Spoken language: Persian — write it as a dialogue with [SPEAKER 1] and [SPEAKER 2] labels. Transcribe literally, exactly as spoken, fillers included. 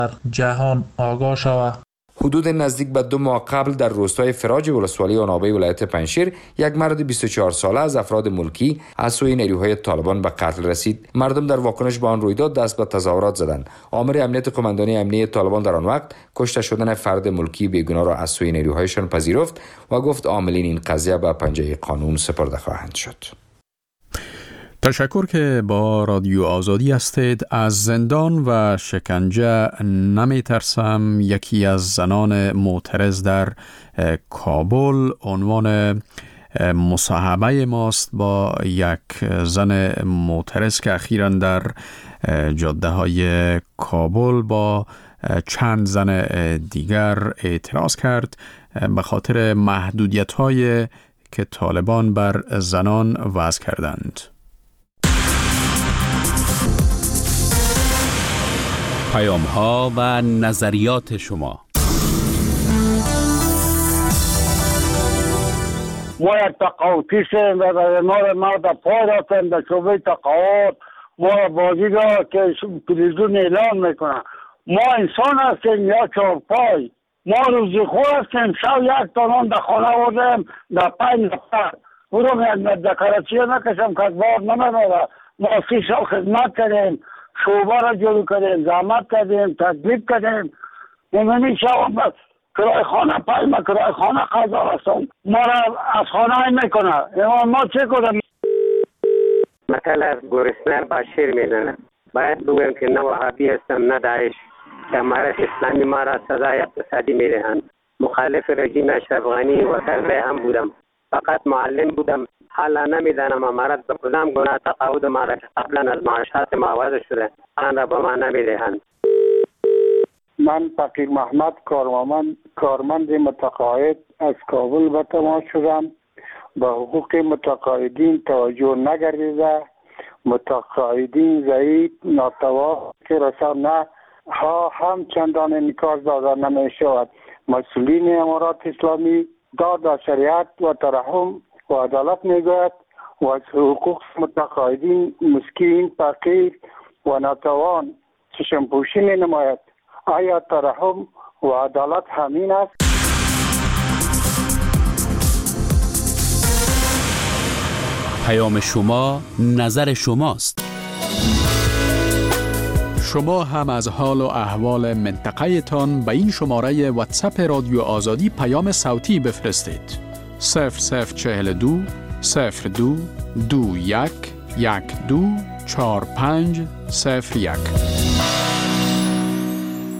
[SPEAKER 1] جهان آگاه شود.
[SPEAKER 2] حدود نزدیک به دو ماه قبل در روستای فراج ولسوالی آنابه ولایت پنجشیر یک مرد بیست و چهار ساله از افراد ملکی از سوی نیروهای طالبان به قتل رسید. مردم در واکنش به آن رویداد دست به تظاهرات زدند. آمر امنیت قماندانی امنیتی طالبان در آن وقت کشته شدن فرد ملکی بیگناه را از سوی نیروهایشان پذیرفت و گفت عاملین این قضیه به پنجه قانون سپرده خواهند شد.
[SPEAKER 3] تشکر که با رادیو آزادی هستید. از زندان و شکنجه نمی ترسم یکی از زنان معترض در کابل عنوان مصاحبه ماست با یک زن معترض که اخیراً در جاده های کابل با چند زن دیگر اعتراض کرد به خاطر محدودیت های که طالبان بر زنان وضع کردند. پیام ها و نظریات شما.
[SPEAKER 4] ما یک تقاوتیستیم و ما را ما در پای رفتیم در شعبه تقاوت. ما را بازی را که تلویزیون اعلان میکنه ما انسان هستیم یا چهارپای. ما روزی خور هستیم. شب یک تانان در خانه آوردیم در پنج نفر برو در کراچی نکشم که بار نمیداره. ما سی سال خدمت کردیم، شعبه را جلو کردیم، زحمت کردیم، تکلیف کردیم. نمیدونی شب کرای خانه پای ما کرای خانه خزا هستم. ما را از خانه این میکنه. ما چه کنیم؟
[SPEAKER 5] مثلا گرسنه با شیر میزنه. باید بگویم که نه وهابی هستم نه داعش که امارت اسلامی ما را سزای اقتصادی میدهند. مخالف رژیم اشرف غنی و طلبه هم بودم، فقط معلم بودم. حالا نمیدانم امارت به کدام گناه تقاعد ما را که قبلا از معاشات ما عوض شده آن را به ما نمیدهند.
[SPEAKER 4] من فقیر محمد کارمند کارمند متقاعد از کابل به تماس شدم. به حقوق متقاعدین توجه نگردیده. متقاعدین ضعیف ناتوا که رسانه ها هم چندان انعکاس داده نمی شود. مسئولین امارات اسلامی داد شریعت و ترحم و عدالت میگوید و از حقوق متقاعدین مسکین فقیر و ناتوان چشم پوشی می نماید. آیا ترحم و عدالت همین است؟
[SPEAKER 3] پیام شما نظر شماست. شما هم از حال و احوال منطقه تان به این شماره واتساپ رادیو آزادی پیام صوتی بفرستید. صفر صفر چهل دو صفر دو دو یک یک دو چهار پنج صفر یک.